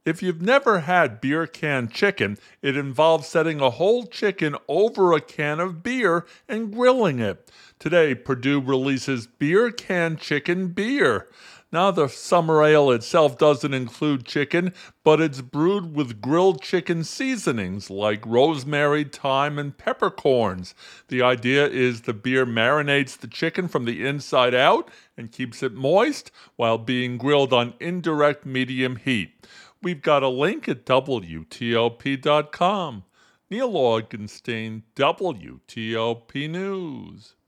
If you've never had beer can chicken, it involves setting a whole chicken over a can of beer and grilling it. Today, Purdue releases Beer Can Chicken Beer. Now, the summer ale itself doesn't include chicken, but it's brewed with grilled chicken seasonings like rosemary, thyme, and peppercorns. The idea is the beer marinates the chicken from the inside out and keeps it moist while being grilled on indirect medium heat. We've got a link at WTOP.com. Neil Augenstein, WTOP News.